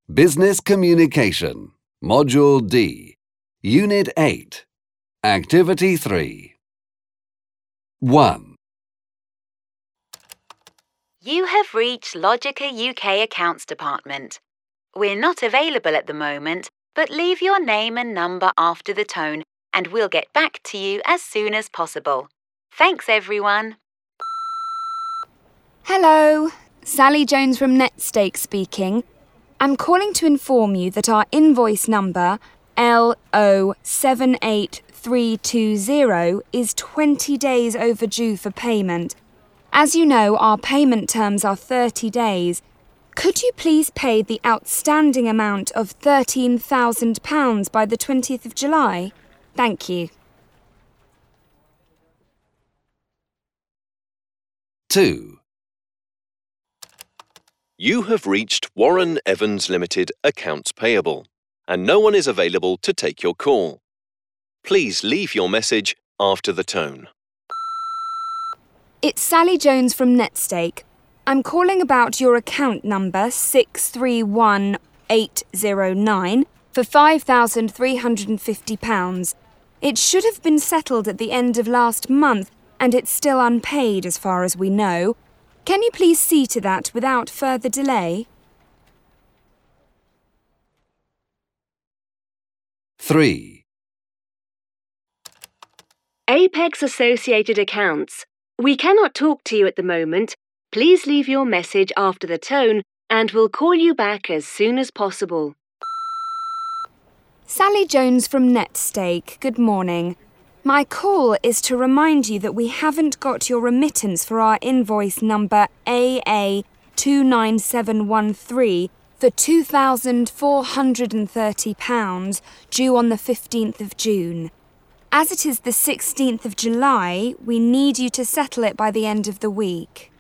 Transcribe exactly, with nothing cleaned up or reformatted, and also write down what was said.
Business Communication, Module D, Unit eight, Activity three. one. You have reached Logica U K Accounts Department. We're not available at the moment, but leave your name and number after the tone and we'll get back to you as soon as possible. Thanks, everyone. Hello, Sally Jones from Netstake speaking. I'm calling to inform you that our invoice number L O seven eight three two zero is twenty days overdue for payment. As you know, our payment terms are thirty days. Could you please pay the outstanding amount of thirteen thousand pounds by the twentieth of July? Thank you. two. You have reached Warren Evans Limited Accounts Payable, and no one is available to take your call. Please leave your message after the tone. It's Sally Jones from Netstake. I'm calling about your account number six three one eight zero nine for five thousand three hundred fifty pounds. It should have been settled at the end of last month, and it's still unpaid as far as we know. Can you please see to that without further delay? three. Apex Associated Accounts. We cannot talk to you at the moment. Please leave your message after the tone and we'll call you back as soon as possible. Sally Jones from Netstake, good morning. My call is to remind you that we haven't got your remittance for our invoice number A A two nine seven one three for two thousand four hundred thirty pounds due on the fifteenth of June. As it is the sixteenth of July, we need you to settle it by the end of the week.